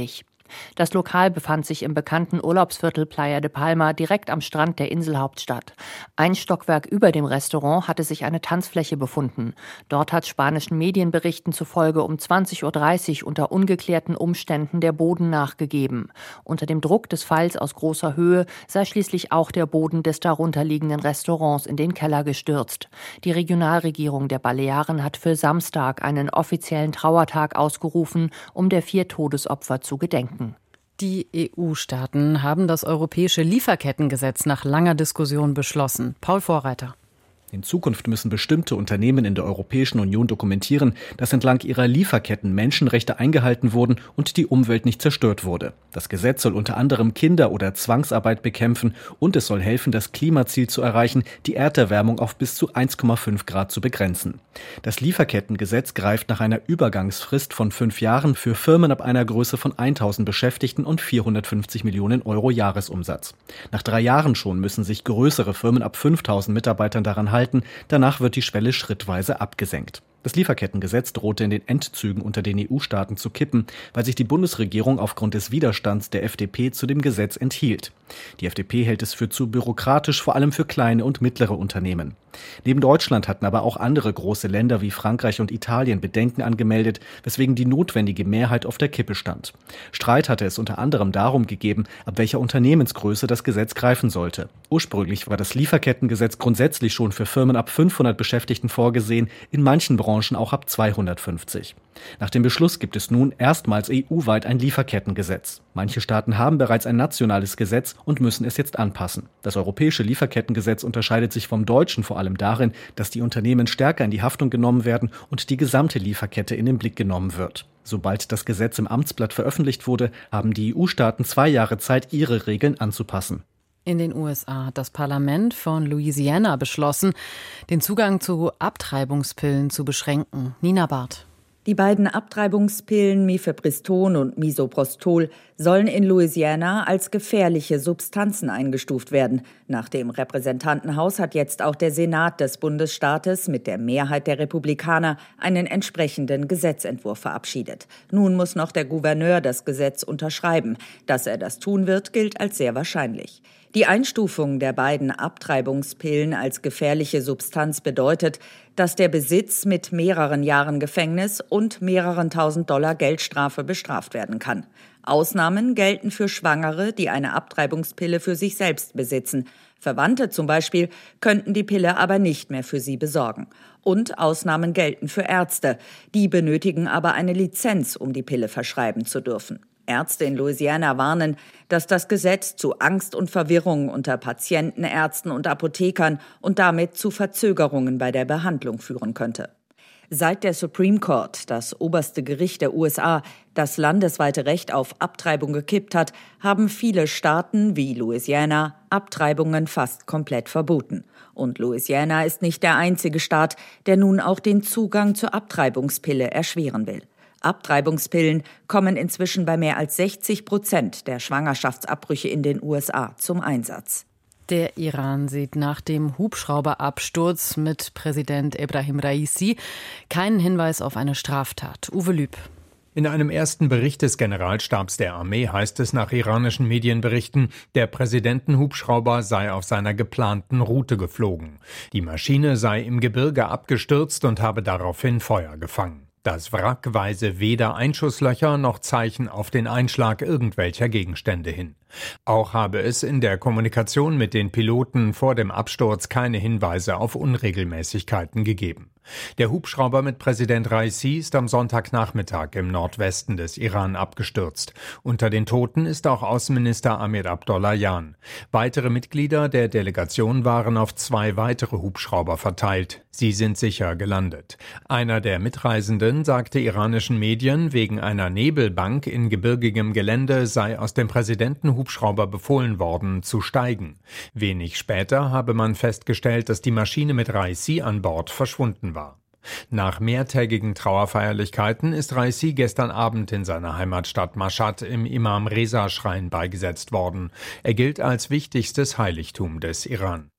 Das Lokal befand sich im bekannten Urlaubsviertel Playa de Palma direkt am Strand der Inselhauptstadt. Ein Stockwerk über dem Restaurant hatte sich eine Tanzfläche befunden. Dort hat spanischen Medienberichten zufolge um 20:30 Uhr unter ungeklärten Umständen der Boden nachgegeben. Unter dem Druck des Falls aus großer Höhe sei schließlich auch der Boden des darunterliegenden Restaurants in den Keller gestürzt. Die Regionalregierung der Balearen hat für Samstag einen offiziellen Trauertag ausgerufen, um der 4 Todesopfer zu gedenken. Die EU-Staaten haben das europäische Lieferkettengesetz nach langer Diskussion beschlossen. Paul Vorreiter. In Zukunft müssen bestimmte Unternehmen in der Europäischen Union dokumentieren, dass entlang ihrer Lieferketten Menschenrechte eingehalten wurden und die Umwelt nicht zerstört wurde. Das Gesetz soll unter anderem Kinder- oder Zwangsarbeit bekämpfen und es soll helfen, das Klimaziel zu erreichen, die Erderwärmung auf bis zu 1,5 Grad zu begrenzen. Das Lieferkettengesetz greift nach einer Übergangsfrist von 5 Jahren für Firmen ab einer Größe von 1000 Beschäftigten und 450 Millionen Euro Jahresumsatz. Nach 3 Jahren schon müssen sich größere Firmen ab 5000 Mitarbeitern daran halten. Danach wird die Schwelle schrittweise abgesenkt. Das Lieferkettengesetz drohte in den Endzügen unter den EU-Staaten zu kippen, weil sich die Bundesregierung aufgrund des Widerstands der FDP zu dem Gesetz enthielt. Die FDP hält es für zu bürokratisch, vor allem für kleine und mittlere Unternehmen. Neben Deutschland hatten aber auch andere große Länder wie Frankreich und Italien Bedenken angemeldet, weswegen die notwendige Mehrheit auf der Kippe stand. Streit hatte es unter anderem darum gegeben, ab welcher Unternehmensgröße das Gesetz greifen sollte. Ursprünglich war das Lieferkettengesetz grundsätzlich schon für Firmen ab 500 Beschäftigten vorgesehen, in manchen Branchen auch ab 250. Nach dem Beschluss gibt es nun erstmals EU-weit ein Lieferkettengesetz. Manche Staaten haben bereits ein nationales Gesetz und müssen es jetzt anpassen. Das europäische Lieferkettengesetz unterscheidet sich vom deutschen vor allem darin, dass die Unternehmen stärker in die Haftung genommen werden und die gesamte Lieferkette in den Blick genommen wird. Sobald das Gesetz im Amtsblatt veröffentlicht wurde, haben die EU-Staaten 2 Jahre Zeit, ihre Regeln anzupassen. In den USA hat das Parlament von Louisiana beschlossen, den Zugang zu Abtreibungspillen zu beschränken. Nina Barth. Die beiden Abtreibungspillen Mifepriston und Misoprostol sollen in Louisiana als gefährliche Substanzen eingestuft werden. Nach dem Repräsentantenhaus hat jetzt auch der Senat des Bundesstaates mit der Mehrheit der Republikaner einen entsprechenden Gesetzentwurf verabschiedet. Nun muss noch der Gouverneur das Gesetz unterschreiben. Dass er das tun wird, gilt als sehr wahrscheinlich. Die Einstufung der beiden Abtreibungspillen als gefährliche Substanz bedeutet, dass der Besitz mit mehreren Jahren Gefängnis und mehreren $1000 Geldstrafe bestraft werden kann. Ausnahmen gelten für Schwangere, die eine Abtreibungspille für sich selbst besitzen. Verwandte zum Beispiel könnten die Pille aber nicht mehr für sie besorgen. Und Ausnahmen gelten für Ärzte. Die benötigen aber eine Lizenz, um die Pille verschreiben zu dürfen. Ärzte in Louisiana warnen, dass das Gesetz zu Angst und Verwirrung unter Patienten, Ärzten und Apothekern und damit zu Verzögerungen bei der Behandlung führen könnte. Seit der Supreme Court, das oberste Gericht der USA, das landesweite Recht auf Abtreibung gekippt hat, haben viele Staaten wie Louisiana Abtreibungen fast komplett verboten. Und Louisiana ist nicht der einzige Staat, der nun auch den Zugang zur Abtreibungspille erschweren will. Abtreibungspillen kommen inzwischen bei mehr als 60% der Schwangerschaftsabbrüche in den USA zum Einsatz. Der Iran sieht nach dem Hubschrauberabsturz mit Präsident Ebrahim Raisi keinen Hinweis auf eine Straftat. Uwe Lüb. In einem ersten Bericht des Generalstabs der Armee heißt es nach iranischen Medienberichten, der Präsidentenhubschrauber sei auf seiner geplanten Route geflogen. Die Maschine sei im Gebirge abgestürzt und habe daraufhin Feuer gefangen. Das Wrack weise weder Einschusslöcher noch Zeichen auf den Einschlag irgendwelcher Gegenstände hin. Auch habe es in der Kommunikation mit den Piloten vor dem Absturz keine Hinweise auf Unregelmäßigkeiten gegeben. Der Hubschrauber mit Präsident Raisi ist am Sonntagnachmittag im Nordwesten des Iran abgestürzt. Unter den Toten ist auch Außenminister Amir Abdollahian. Weitere Mitglieder der Delegation waren auf 2 weitere Hubschrauber verteilt. Sie sind sicher gelandet. Einer der Mitreisenden sagte iranischen Medien, wegen einer Nebelbank in gebirgigem Gelände sei aus dem Präsidentenhubschrauber befohlen worden, zu steigen. Wenig später habe man festgestellt, dass die Maschine mit Raisi an Bord verschwunden war. Nach mehrtägigen Trauerfeierlichkeiten ist Raisi gestern Abend in seiner Heimatstadt Mashhad im Imam-Reza-Schrein beigesetzt worden. Er gilt als wichtigstes Heiligtum des Iran.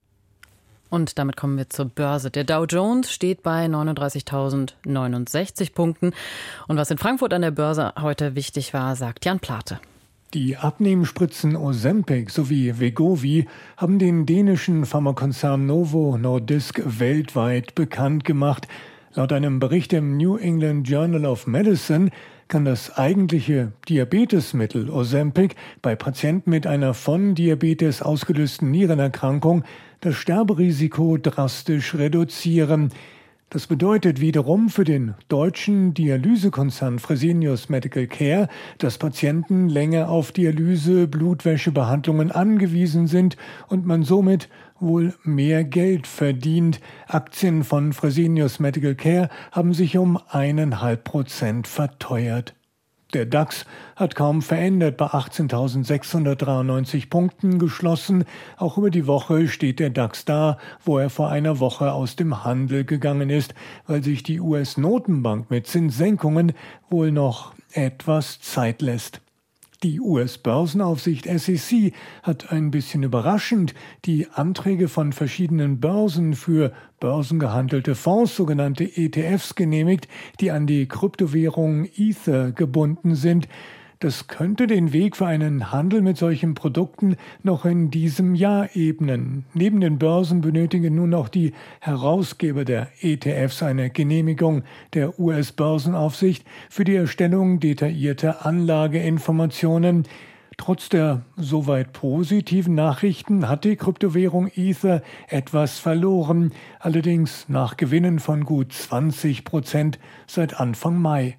Und damit kommen wir zur Börse. Der Dow Jones steht bei 39.069 Punkten. Und was in Frankfurt an der Börse heute wichtig war, sagt Jan Plate. Die Abnehmspritzen Ozempic sowie Wegovy haben den dänischen Pharmakonzern Novo Nordisk weltweit bekannt gemacht. Laut einem Bericht im New England Journal of Medicine kann das eigentliche Diabetesmittel Ozempic bei Patienten mit einer von Diabetes ausgelösten Nierenerkrankung das Sterberisiko drastisch reduzieren. Das bedeutet wiederum für den deutschen Dialysekonzern Fresenius Medical Care, dass Patienten länger auf Dialyse-Blutwäschebehandlungen angewiesen sind und man somit wohl mehr Geld verdient. Aktien von Fresenius Medical Care haben sich um 1,5% verteuert. Der DAX hat kaum verändert bei 18.693 Punkten geschlossen. Auch über die Woche steht der DAX da, wo er vor einer Woche aus dem Handel gegangen ist, weil sich die US-Notenbank mit Zinssenkungen wohl noch etwas Zeit lässt. Die US-Börsenaufsicht SEC hat ein bisschen überraschend die Anträge von verschiedenen Börsen für börsengehandelte Fonds, sogenannte ETFs, genehmigt, die an die Kryptowährung Ether gebunden sind. Das könnte den Weg für einen Handel mit solchen Produkten noch in diesem Jahr ebnen. Neben den Börsen benötigen nun auch die Herausgeber der ETFs eine Genehmigung der US-Börsenaufsicht für die Erstellung detaillierter Anlageinformationen. Trotz der soweit positiven Nachrichten hat die Kryptowährung Ether etwas verloren, allerdings nach Gewinnen von gut 20% seit Anfang Mai.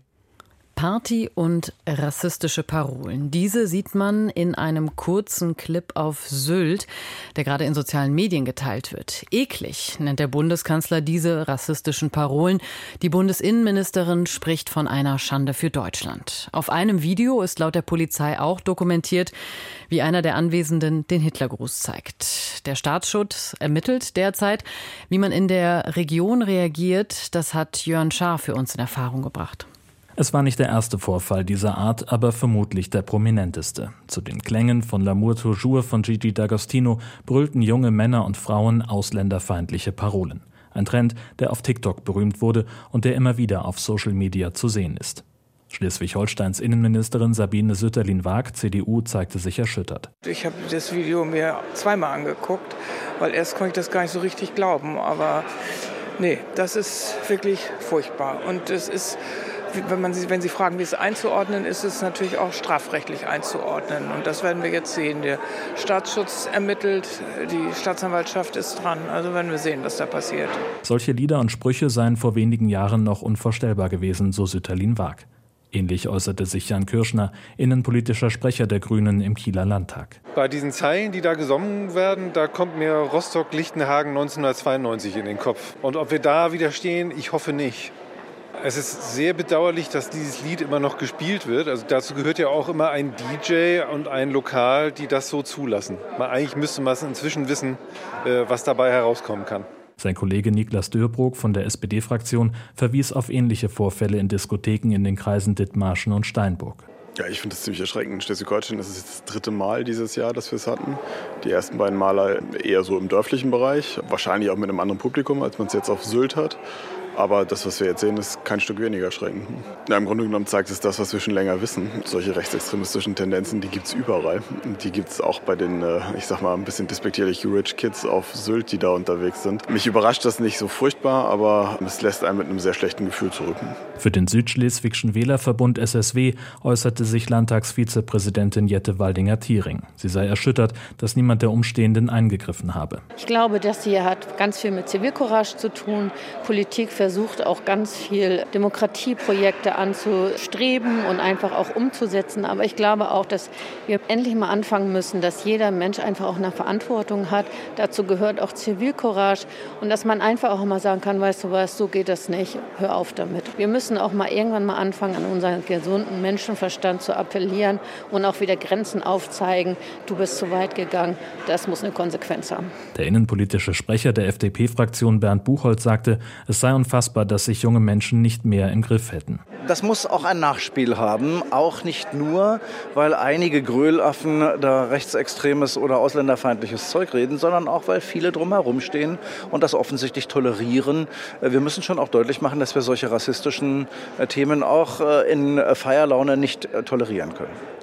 Party und rassistische Parolen. Diese sieht man in einem kurzen Clip auf Sylt, der gerade in sozialen Medien geteilt wird. Eklig nennt der Bundeskanzler diese rassistischen Parolen. Die Bundesinnenministerin spricht von einer Schande für Deutschland. Auf einem Video ist laut der Polizei auch dokumentiert, wie einer der Anwesenden den Hitlergruß zeigt. Der Staatsschutz ermittelt derzeit, wie man in der Region reagiert. Das hat Jörn Schaar für uns in Erfahrung gebracht. Es war nicht der erste Vorfall dieser Art, aber vermutlich der prominenteste. Zu den Klängen von L'amour toujours von Gigi D'Agostino brüllten junge Männer und Frauen ausländerfeindliche Parolen. Ein Trend, der auf TikTok berühmt wurde und der immer wieder auf Social Media zu sehen ist. Schleswig-Holsteins Innenministerin Sabine Sütterlin-Waag, CDU, zeigte sich erschüttert. Ich habe das Video mir zweimal angeguckt, weil erst konnte ich das gar nicht so richtig glauben. Aber nee, das ist wirklich furchtbar. Und es ist... Wenn Sie fragen, wie es einzuordnen ist, ist es natürlich auch strafrechtlich einzuordnen. Und das werden wir jetzt sehen. Der Staatsschutz ermittelt, die Staatsanwaltschaft ist dran. Also werden wir sehen, was da passiert. Solche Lieder und Sprüche seien vor wenigen Jahren noch unvorstellbar gewesen, so Sütterlin-Waag. Ähnlich äußerte sich Jan Kürschner, innenpolitischer Sprecher der Grünen im Kieler Landtag. Bei diesen Zeilen, die da gesungen werden, da kommt mir Rostock-Lichtenhagen 1992 in den Kopf. Und ob wir da wieder stehen, ich hoffe nicht. Es ist sehr bedauerlich, dass dieses Lied immer noch gespielt wird. Also dazu gehört ja auch immer ein DJ und ein Lokal, die das so zulassen. Eigentlich müsste man inzwischen wissen, was dabei herauskommen kann. Sein Kollege Niklas Dörbrook von der SPD-Fraktion verwies auf ähnliche Vorfälle in Diskotheken in den Kreisen Dithmarschen und Steinburg. Ja, ich finde das ziemlich erschreckend. In Schleswig-Holstein ist es das 3. Mal dieses Jahr, dass wir es hatten. Die ersten beiden Male eher so im dörflichen Bereich. Wahrscheinlich auch mit einem anderen Publikum, als man es jetzt auf Sylt hat. Aber das, was wir jetzt sehen, ist kein Stück weniger erschreckend. Ja, im Grunde genommen zeigt es das, was wir schon länger wissen. Solche rechtsextremistischen Tendenzen, die gibt es überall. Und die gibt es auch bei den, ich sag mal, ein bisschen despektierlich Rich Kids auf Sylt, die da unterwegs sind. Mich überrascht das nicht so furchtbar, aber es lässt einen mit einem sehr schlechten Gefühl zurück. Für den Südschleswigschen Wählerverbund SSW äußerte sich Landtagsvizepräsidentin Jette Waldinger-Thiering. Sie sei erschüttert, dass niemand der Umstehenden eingegriffen habe. Ich glaube, das hier hat ganz viel mit Zivilcourage zu tun. Politik versucht auch ganz viel Demokratieprojekte anzustreben und einfach auch umzusetzen. Aber ich glaube auch, dass wir endlich mal anfangen müssen, dass jeder Mensch einfach auch eine Verantwortung hat. Dazu gehört auch Zivilcourage und dass man einfach auch mal sagen kann, weißt du was, so geht das nicht, hör auf damit. Wir müssen auch mal irgendwann mal anfangen, an unseren gesunden Menschenverstand zu appellieren und auch wieder Grenzen aufzeigen. Du bist zu weit gegangen, das muss eine Konsequenz haben. Der innenpolitische Sprecher der FDP-Fraktion Bernd Buchholz sagte, es sei unfassbar, dass sich junge Menschen nicht mehr im Griff hätten. Das muss auch ein Nachspiel haben, auch nicht nur, weil einige Grölaffen da rechtsextremes oder ausländerfeindliches Zeug reden, sondern auch, weil viele drumherum stehen und das offensichtlich tolerieren. Wir müssen schon auch deutlich machen, dass wir solche rassistischen Themen auch in Feierlaune nicht tolerieren können.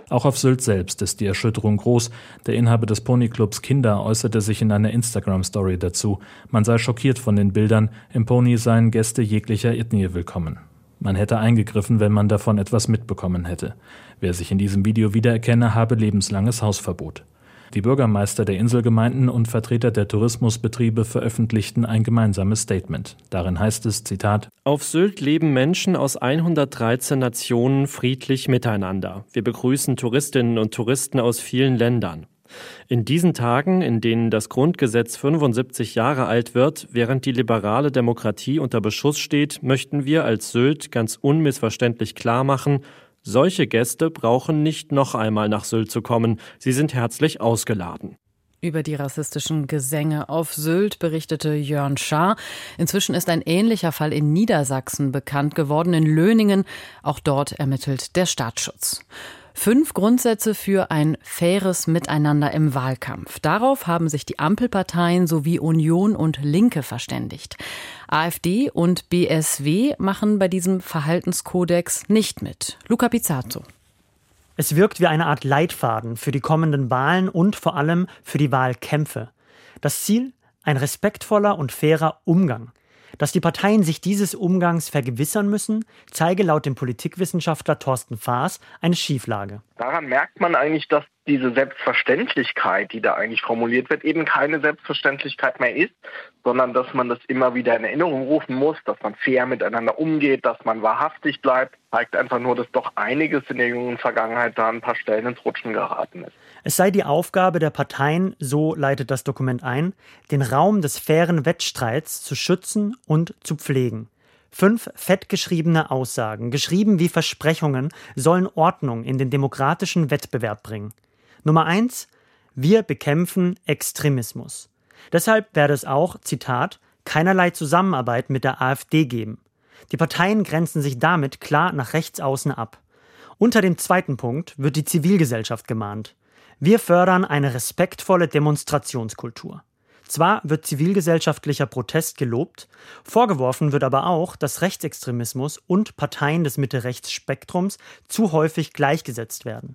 Auch auf Sylt selbst ist die Erschütterung groß. Der Inhaber des Ponyclubs Kinder äußerte sich in einer Instagram-Story dazu. Man sei schockiert von den Bildern. Im Pony seien Gäste jeglicher Ethnie willkommen. Man hätte eingegriffen, wenn man davon etwas mitbekommen hätte. Wer sich in diesem Video wiedererkenne, habe lebenslanges Hausverbot. Die Bürgermeister der Inselgemeinden und Vertreter der Tourismusbetriebe veröffentlichten ein gemeinsames Statement. Darin heißt es, Zitat: Auf Sylt leben Menschen aus 113 Nationen friedlich miteinander. Wir begrüßen Touristinnen und Touristen aus vielen Ländern. In diesen Tagen, in denen das Grundgesetz 75 Jahre alt wird, während die liberale Demokratie unter Beschuss steht, möchten wir als Sylt ganz unmissverständlich klarmachen: Solche Gäste brauchen nicht noch einmal nach Sylt zu kommen. Sie sind herzlich ausgeladen. Über die rassistischen Gesänge auf Sylt berichtete Jörn Schaar. Inzwischen ist ein ähnlicher Fall in Niedersachsen bekannt geworden, in Löningen. Auch dort ermittelt der Staatsschutz. 5 Grundsätze für ein faires Miteinander im Wahlkampf. Darauf haben sich die Ampelparteien sowie Union und Linke verständigt. AfD und BSW machen bei diesem Verhaltenskodex nicht mit. Luca Pizzato. Es wirkt wie eine Art Leitfaden für die kommenden Wahlen und vor allem für die Wahlkämpfe. Das Ziel? Ein respektvoller und fairer Umgang. Dass die Parteien sich dieses Umgangs vergewissern müssen, zeige laut dem Politikwissenschaftler Thorsten Faas eine Schieflage. Daran merkt man eigentlich, dass diese Selbstverständlichkeit, die da eigentlich formuliert wird, eben keine Selbstverständlichkeit mehr ist, sondern dass man das immer wieder in Erinnerung rufen muss, dass man fair miteinander umgeht, dass man wahrhaftig bleibt, zeigt einfach nur, dass doch einiges in der jungen Vergangenheit da an ein paar Stellen ins Rutschen geraten ist. Es sei die Aufgabe der Parteien, so leitet das Dokument ein, den Raum des fairen Wettstreits zu schützen und zu pflegen. 5 fettgeschriebene Aussagen, geschrieben wie Versprechungen, sollen Ordnung in den demokratischen Wettbewerb bringen. Nummer 1: Wir bekämpfen Extremismus. Deshalb werde es auch, Zitat, keinerlei Zusammenarbeit mit der AfD geben. Die Parteien grenzen sich damit klar nach rechts außen ab. Unter dem 2. Punkt wird die Zivilgesellschaft gemahnt. Wir fördern eine respektvolle Demonstrationskultur. Zwar wird zivilgesellschaftlicher Protest gelobt, vorgeworfen wird aber auch, dass Rechtsextremismus und Parteien des Mitte-Rechts-Spektrums zu häufig gleichgesetzt werden.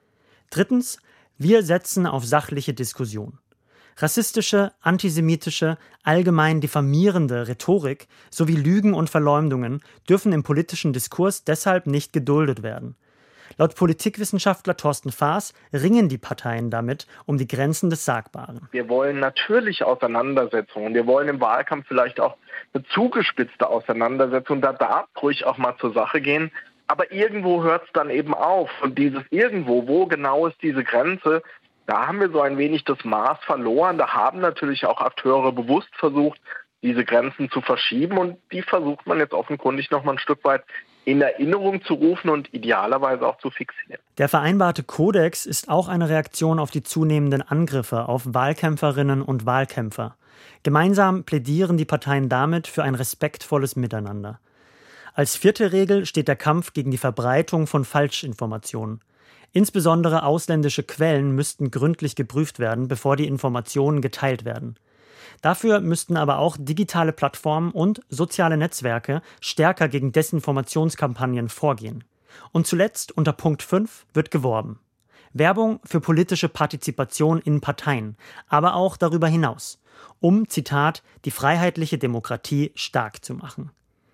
3. Wir setzen auf sachliche Diskussion. Rassistische, antisemitische, allgemein diffamierende Rhetorik sowie Lügen und Verleumdungen dürfen im politischen Diskurs deshalb nicht geduldet werden. Laut Politikwissenschaftler Thorsten Faas ringen die Parteien damit um die Grenzen des Sagbaren. Wir wollen natürlich Auseinandersetzungen. Wir wollen im Wahlkampf vielleicht auch eine zugespitzte Auseinandersetzung. Da darf ruhig auch mal zur Sache gehen. Aber irgendwo hört es dann eben auf. Und dieses irgendwo, wo genau ist diese Grenze, da haben wir so ein wenig das Maß verloren. Da haben natürlich auch Akteure bewusst versucht, diese Grenzen zu verschieben. Und die versucht man jetzt offenkundig noch mal ein Stück weit in Erinnerung zu rufen und idealerweise auch zu fixieren. Der vereinbarte Kodex ist auch eine Reaktion auf die zunehmenden Angriffe auf Wahlkämpferinnen und Wahlkämpfer. Gemeinsam plädieren die Parteien damit für ein respektvolles Miteinander. Als 4. Regel steht der Kampf gegen die Verbreitung von Falschinformationen. Insbesondere ausländische Quellen müssten gründlich geprüft werden, bevor die Informationen geteilt werden. Dafür müssten aber auch digitale Plattformen und soziale Netzwerke stärker gegen Desinformationskampagnen vorgehen. Und zuletzt unter Punkt 5 wird geworben. Werbung für politische Partizipation in Parteien, aber auch darüber hinaus, um, Zitat, die freiheitliche Demokratie stark zu machen.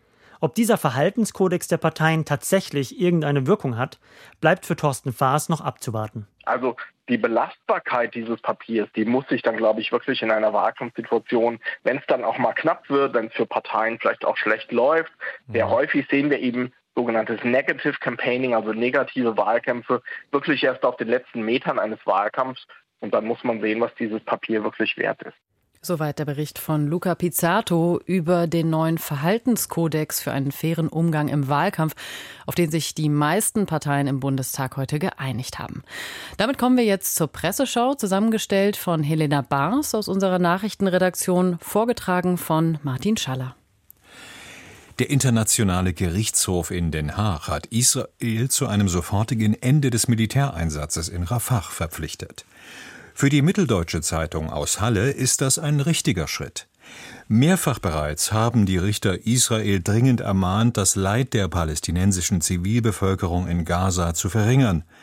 Ob dieser Verhaltenskodex der Parteien tatsächlich irgendeine Wirkung hat, bleibt für Thorsten Faas noch abzuwarten. Also die Belastbarkeit dieses Papiers, die muss sich dann, glaube ich, wirklich in einer Wahlkampfsituation, wenn es dann auch mal knapp wird, wenn es für Parteien vielleicht auch schlecht läuft, sehr häufig sehen wir eben sogenanntes Negative Campaigning, also negative Wahlkämpfe, wirklich erst auf den letzten Metern eines Wahlkampfs. Und dann muss man sehen, was dieses Papier wirklich wert ist. Soweit der Bericht von Luca Pizzato über den neuen Verhaltenskodex für einen fairen Umgang im Wahlkampf, auf den sich die meisten Parteien im Bundestag heute geeinigt haben. Damit kommen wir jetzt zur Presseschau, zusammengestellt von Helena Bars aus unserer Nachrichtenredaktion, vorgetragen von Martin Schaller. Der Internationale Gerichtshof in Den Haag hat Israel zu einem sofortigen Ende des Militäreinsatzes in Rafah verpflichtet. Für die Mitteldeutsche Zeitung aus Halle ist das ein richtiger Schritt. Mehrfach bereits haben die Richter Israel dringend ermahnt, das Leid der palästinensischen Zivilbevölkerung in Gaza zu verringern.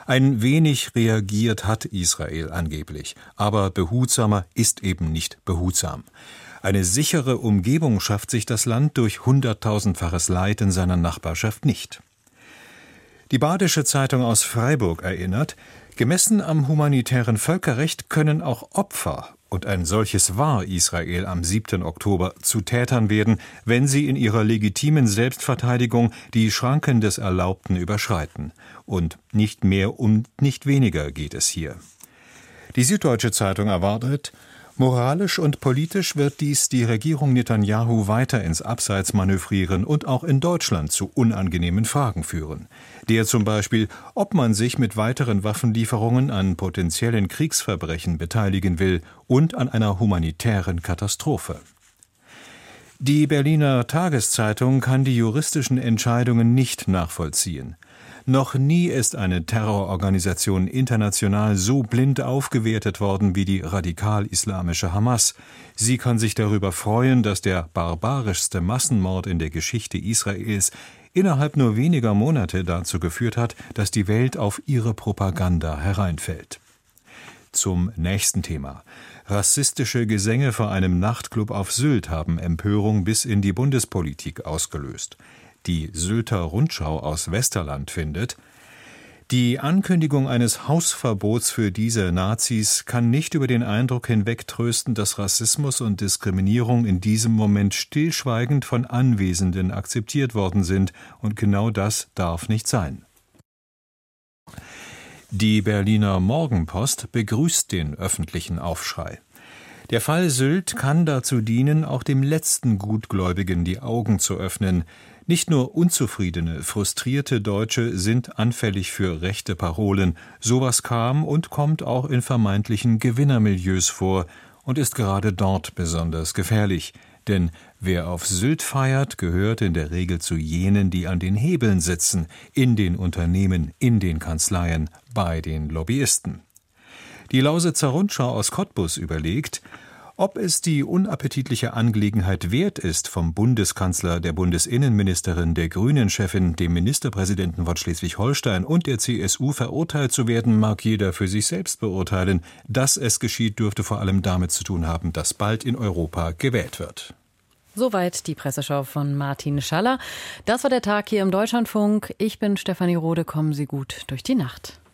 Ein wenig reagiert hat Israel angeblich, aber behutsamer ist eben nicht behutsam. Eine sichere Umgebung schafft sich das Land durch 100.000-faches Leid in seiner Nachbarschaft nicht. Die Badische Zeitung aus Freiburg erinnert, gemessen am humanitären Völkerrecht können auch Opfer, und ein solches war Israel am 7. Oktober, zu Tätern werden, wenn sie in ihrer legitimen Selbstverteidigung die Schranken des Erlaubten überschreiten. Und nicht mehr und nicht weniger geht es hier. Die Süddeutsche Zeitung erwartet, moralisch und politisch wird dies die Regierung Netanyahu weiter ins Abseits manövrieren und auch in Deutschland zu unangenehmen Fragen führen. Der zum Beispiel, ob man sich mit weiteren Waffenlieferungen an potenziellen Kriegsverbrechen beteiligen will und an einer humanitären Katastrophe. Die Berliner Tageszeitung kann die juristischen Entscheidungen nicht nachvollziehen. Noch nie ist eine Terrororganisation international so blind aufgewertet worden wie die radikal-islamische Hamas. Sie kann sich darüber freuen, dass der barbarischste Massenmord in der Geschichte Israels innerhalb nur weniger Monate dazu geführt hat, dass die Welt auf ihre Propaganda hereinfällt. Zum nächsten Thema. Rassistische Gesänge vor einem Nachtclub auf Sylt haben Empörung bis in die Bundespolitik ausgelöst. Die Sylter Rundschau aus Westerland findet, die Ankündigung eines Hausverbots für diese Nazis kann nicht über den Eindruck hinwegtrösten, dass Rassismus und Diskriminierung in diesem Moment stillschweigend von Anwesenden akzeptiert worden sind, und genau das darf nicht sein. Die Berliner Morgenpost begrüßt den öffentlichen Aufschrei. Der Fall Sylt kann dazu dienen, auch dem letzten Gutgläubigen die Augen zu öffnen. Nicht nur unzufriedene, frustrierte Deutsche sind anfällig für rechte Parolen. Sowas kam und kommt auch in vermeintlichen Gewinnermilieus vor und ist gerade dort besonders gefährlich. Denn wer auf Sylt feiert, gehört in der Regel zu jenen, die an den Hebeln sitzen, in den Unternehmen, in den Kanzleien, bei den Lobbyisten. Die Lausitzer Rundschau aus Cottbus überlegt, ob es die unappetitliche Angelegenheit wert ist, vom Bundeskanzler, der Bundesinnenministerin, der Grünen-Chefin, dem Ministerpräsidenten von Schleswig-Holstein und der CSU verurteilt zu werden, mag jeder für sich selbst beurteilen. Dass es geschieht, dürfte vor allem damit zu tun haben, dass bald in Europa gewählt wird. Soweit die Presseschau von Martin Schaller. Das war der Tag hier im Deutschlandfunk. Ich bin Stefanie Rode. Kommen Sie gut durch die Nacht.